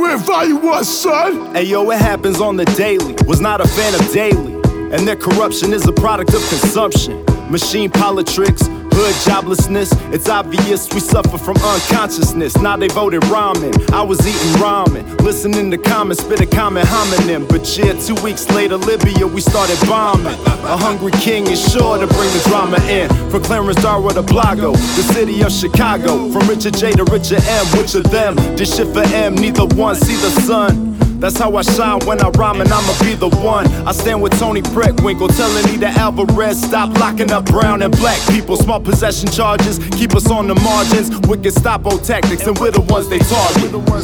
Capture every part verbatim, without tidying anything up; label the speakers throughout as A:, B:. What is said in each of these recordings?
A: Grant Volume one, son.
B: Hey yo, it happens on the daily. Was not a fan of daily. And their corruption is a product of consumption. Machine politics, hood joblessness. It's obvious we suffer from unconsciousness. Now they voted ramen. I was eating ramen, listening to comments, spit a common homonym. But yeah, two weeks later, Libya, we started bombing. A hungry king is sure to bring the drama in. From Clarence Darrow to Blago, the city of Chicago. From Richard J to Richard M, which of them did shit for M? Neither one see the sun. That's how I shine when I rhyme, and I'ma be the one. I stand with Tony Preckwinkle, telling Nita Alvarez, stop locking up brown and black people. Small possession charges keep us on the margins. Wicked stop-o tactics, and we're the ones they target.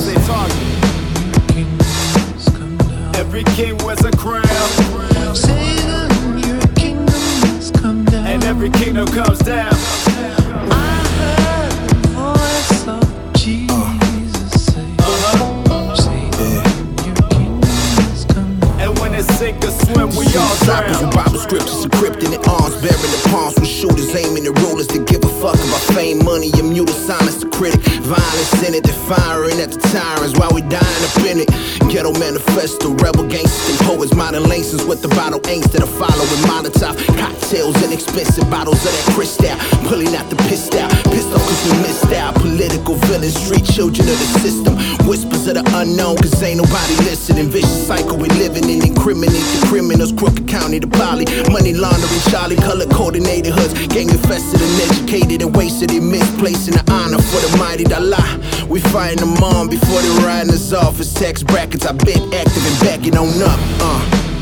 B: Every king wears a crown.
C: Say that your kingdom has come down,
B: and every kingdom comes down.
C: I heard the voice of Jesus say, uh-huh. Say that your kingdom has come down.
B: And when it's sink or swim, we all
D: Disciples
B: drown.
D: with Bible scriptures encrypted in arms, bearing the palms with shooters aiming at rulers that give a fuck about fame, money, and mute a silence to critic. Violence in it, they're firing at the tyrants while we dying up in it. Ghetto manifesto, rebel gangsters and poets, modern laces with the bottle ain't that are following Molotov cocktails and expensive bottles of that crystal, pulling out the pissed out, pissed off cause we missed out. Political villains, street children of the system, whispers of the unknown cause ain't nobody listening. Vicious cycle we living in, incriminate the criminals, Crooked County to Poly, money laundering, Charlie, color coordinated hoods, gang infested, uneducated and wasted in misplacing the honor for the mighty Allah. We fighting them on before they riding us off as tax brackets. I've been active and backing on up. Uh,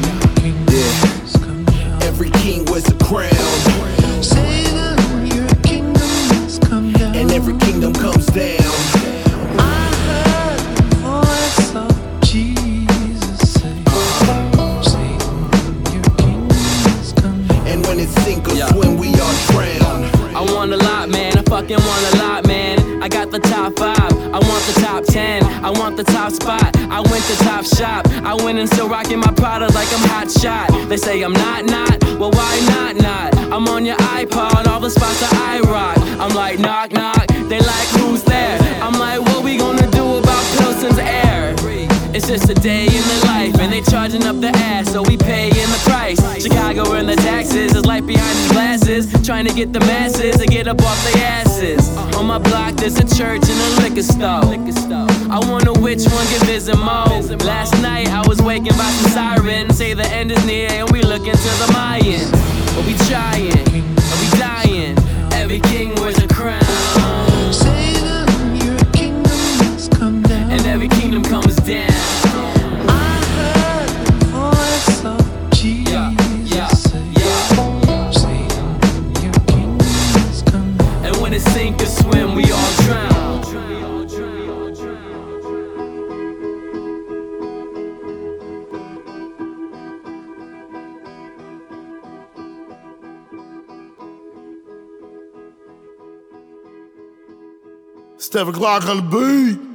D: yeah. Every king wears a crown.
C: Say that your kingdom has come down,
D: And every kingdom comes down.
C: I heard the voice of Jesus say, uh-huh. Say that your kingdom has come down.
D: And when it's sink or swim, we all drown.
E: I want a lot, man, I fucking want a lot, man. I got the top five, I want the top ten, I want the top spot, I went to top shop, I went and still rocking my product like I'm hot shot. They say I'm not not, well why not not? I'm on your iPod, all the spots that I rock. I'm like knock knock, they like who's there? I'm like what we gonna do about Pilsen's air? It's just a day in the life, and they charging up the ass, so we pay in the price. Chicago and the taxes is light behind these glasses, trying to get the masses to get up off their asses. On my block there's a church and a liquor store. I wonder which one can visit more. Last night I was waking by some sirens, say the end is near and we looking to the Mayans. But we trying, and we dying. Every king wears a crown.
C: Say that your kingdom has come down,
E: And every kingdom comes down.
C: I heard the voice of Jesus
E: Yeah,
C: say,
E: yeah.
C: Say that your kingdom has come down.
E: And when it's sink or swim, we all drown.
A: Stephen Clark on the beat.